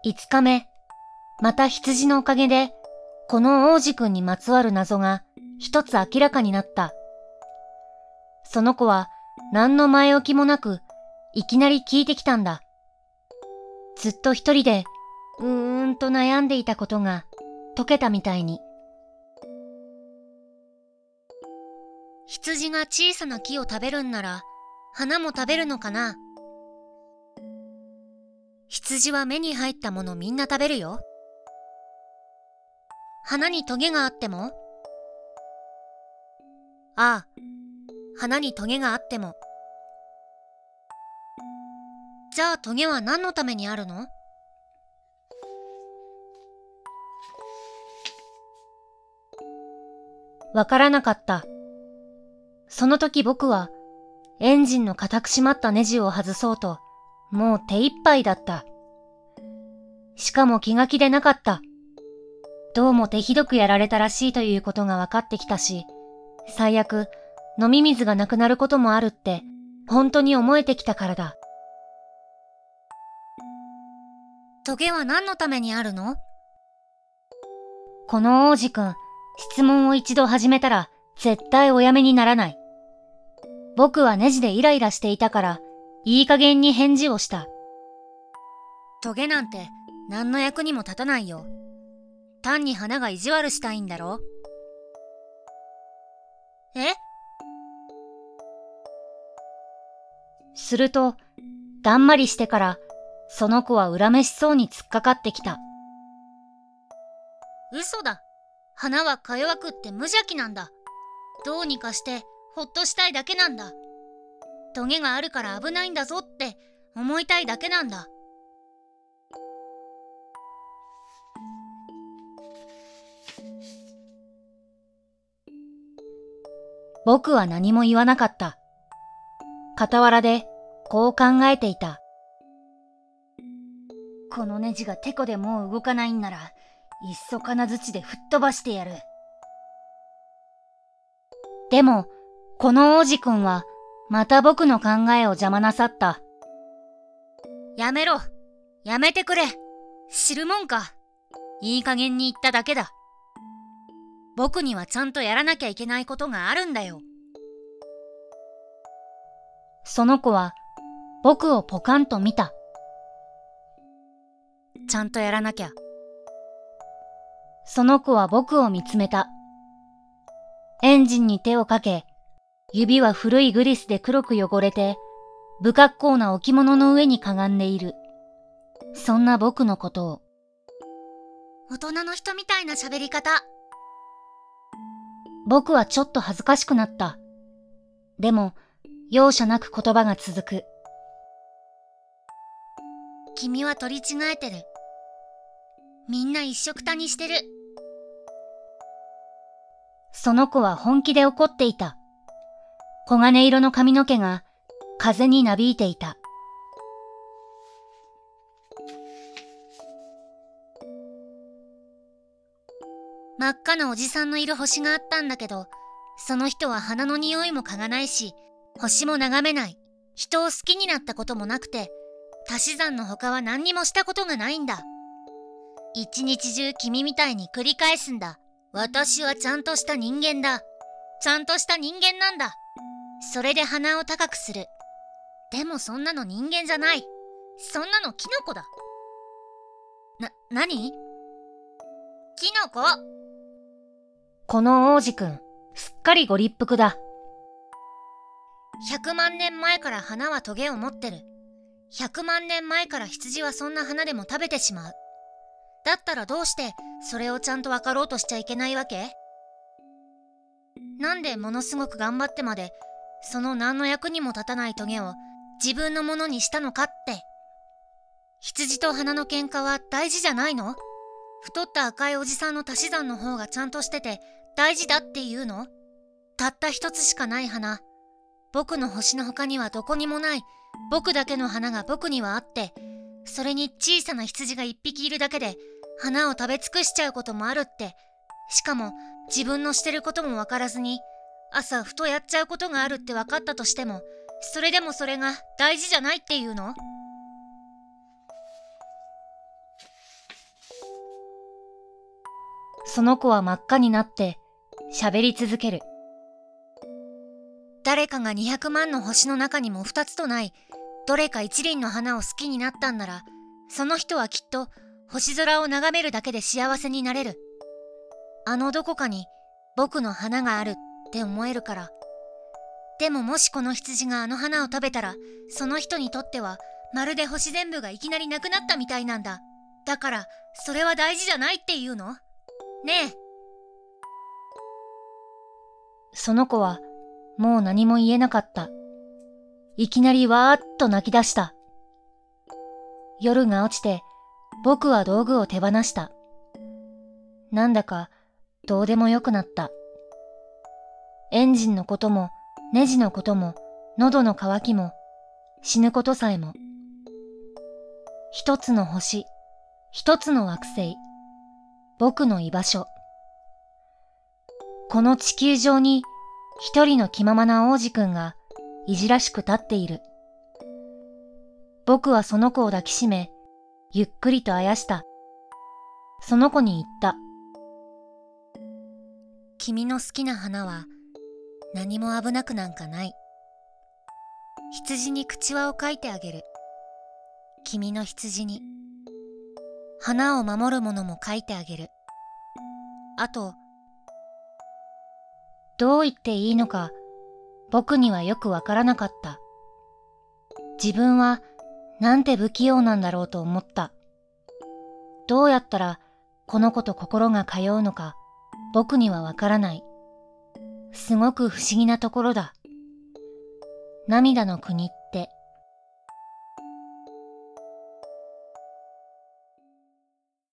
5日目、また羊のおかげで、この王子くんにまつわる謎が一つ明らかになった。その子は何の前置きもなく、いきなり聞いてきたんだ。ずっと一人で、と悩んでいたことが解けたみたいに。羊が小さな木を食べるんなら、花も食べるのかな？羊は目に入ったものみんな食べるよ。花にトゲがあっても？ああ、花にトゲがあっても。じゃあトゲは何のためにあるの？わからなかった。その時僕はエンジンの固く締まったネジを外そうと、もう手一杯だった。しかも気が気でなかった。どうも手ひどくやられたらしいということが分かってきたし、最悪飲み水がなくなることもあるって本当に思えてきたからだ。トゲは何のためにあるの？この王子くん、質問を一度始めたら絶対おやめにならない。僕はネジでイライラしていたから、いい加減に返事をした。トゲなんて何の役にも立たないよ。単に花が意地悪したいんだろ？え？すると、だんまりしてから、その子は恨めしそうに突っかかってきた。嘘だ。花はか弱くって無邪気なんだ。どうにかしてほっとしたいだけなんだ。トゲがあるから危ないんだぞって思いたいだけなんだ。僕は何も言わなかった。傍らでこう考えていた。このネジがテコでもう動かないんなら、いっそ金槌で吹っ飛ばしてやる。でも、この王子くんは、また僕の考えを邪魔なさった。やめろ。やめてくれ。知るもんか。いい加減に言っただけだ。僕にはちゃんとやらなきゃいけないことがあるんだよ。その子は、僕をポカンと見た。ちゃんとやらなきゃ。その子は僕を見つめた。エンジンに手をかけ、指は古いグリスで黒く汚れて、不格好な置物の上にかがんでいる。そんな僕のことを。大人の人みたいな喋り方。僕はちょっと恥ずかしくなった。でも、容赦なく言葉が続く。君は取り違えてる。みんな一緒くたにしてる。その子は本気で怒っていた。黄金色の髪の毛が風になびいていた。真っ赤なおじさんのいる星があったんだけど、その人は花の匂いも嗅がないし、星も眺めない。人を好きになったこともなくて、足し算の他は何にもしたことがないんだ。一日中君みたいに繰り返すんだ。私はちゃんとした人間だ。ちゃんとした人間なんだ。それで鼻を高くする。でもそんなの人間じゃない。そんなのキノコだ。何？キノコ？この王子くん、すっかりご立腹だ。100万年前から花はトゲを持ってる。100万年前から羊はそんな花でも食べてしまう。だったらどうしてそれをちゃんと分かろうとしちゃいけないわけ？なんでものすごく頑張ってまでその何の役にも立たないトゲを自分のものにしたのかって。羊と花の喧嘩は大事じゃないの？太った赤いおじさんの足し算の方がちゃんとしてて大事だっていうの？たった一つしかない花。僕の星の他にはどこにもない僕だけの花が僕にはあって、それに小さな羊が一匹いるだけで花を食べ尽くしちゃうこともあるって。しかも自分のしてることも分からずに朝ふとやっちゃうことがあるって分かったとしても、それでもそれが大事じゃないっていうの？ その子は真っ赤になって喋り続ける。誰かが200万の星の中にも2つとないどれか一輪の花を好きになったんなら、その人はきっと星空を眺めるだけで幸せになれる。あのどこかに僕の花があるって思えるから。でももしこの羊があの花を食べたら、その人にとってはまるで星全部がいきなりなくなったみたいなんだ。だからそれは大事じゃないっていうの？ねえ。その子はもう何も言えなかった。いきなりわーっと泣き出した。夜が落ちて僕は道具を手放した。なんだかどうでもよくなった。エンジンのこともネジのことも喉の渇きも死ぬことさえも。一つの星、一つの惑星、僕の居場所。この地球上に一人の気ままな王子くんがいじらしく立っている。僕はその子を抱きしめ、ゆっくりとあやした。その子に言った。君の好きな花は何も危なくなんかない。羊に口輪をかいてあげる。君の羊に。花を守るものも書いてあげる。あと、どう言っていいのか僕にはよくわからなかった。自分はなんて不器用なんだろうと思った。どうやったらこの子と心が通うのか僕にはわからない。すごく不思議なところだ。涙の国っ